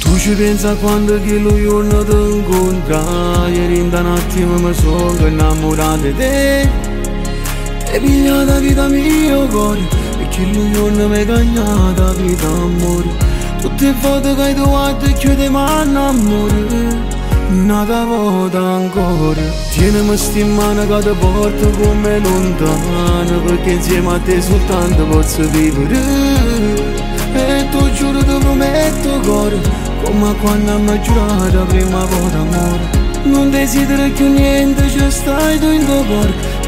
Tu ci pensa quando che lui giorno ti incontra, ieri in un attimo mi sono innamorato di te. E pigliata vita mio cuore, e che lui giorno mi ha cagnata vita amore. Tutte le volte che hai trovato e chiudi mano amore, nata volta ancora. Tienimi sti in mano che ti porto come lontano, perché insieme a te soltanto posso vivere. E tu giuro ti prometto cuore, come quando mi hai giurato la prima volta amore. Non desidero più niente, ci stai tu in tuo cuore.